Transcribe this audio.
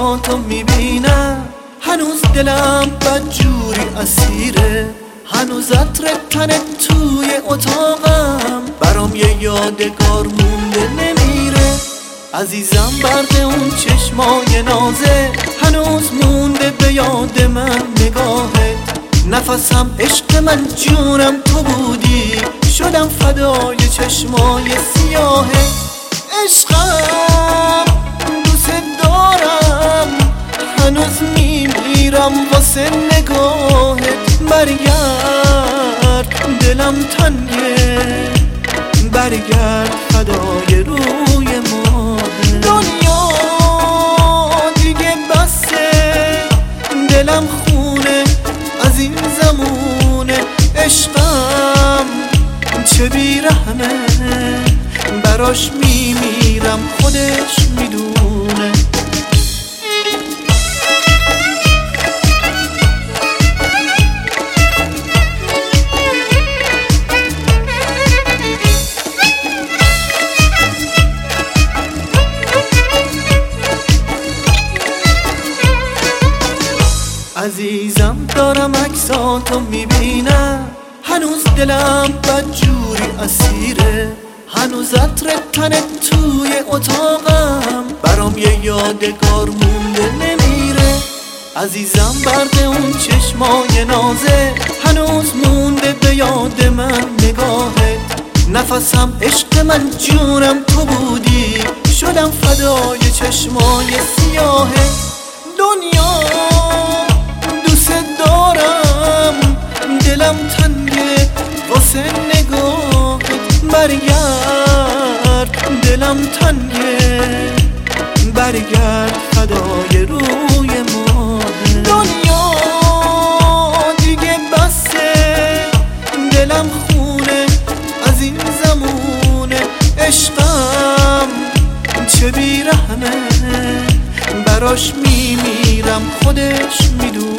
عکساتو میبینم، هنوز دلم بدجوری اسیره. هنوز عطر تنت توی اتاقم، برام یه یادگار مونده نمیره. عزیزم برد اون چشمای نازه، هنوز مونده به یاد من نگاهت. نفسم عشق من جونم تو بودی، شدم فدای چشمای سیاهت. عشقم دوست دارم، هنوز میمیرم واسه نگاهت. برگرد دلم تنگه، برگرد فدای روی ما. دنیا دیگه بسه، دلم خونه از این زمونه. عشقم چه بیرحمه، براش میمیرم خودش میدونه. عزیزم دارم عکساتو میبینم، هنوز دلم بدجوری اسیره. هنوز عطر تنت توی اتاقم، برام یه یادگار مونده نمیره. عزیزم برد اون چشمای نازه، هنوز مونده به یاد من نگاهت. نفسم عشق من جونم تو بودی، شدم فدای چشمای سیاهت. دنیا دوست دارم، دلم تنگه واسه نگاهت. برگرد دلم تنگه، برگرد فدای روی ما. دنیا دیگه بسه، دلم خونه از این زمونه. عشقم چه بیرحمه، براش میمیرم خودش میدونه.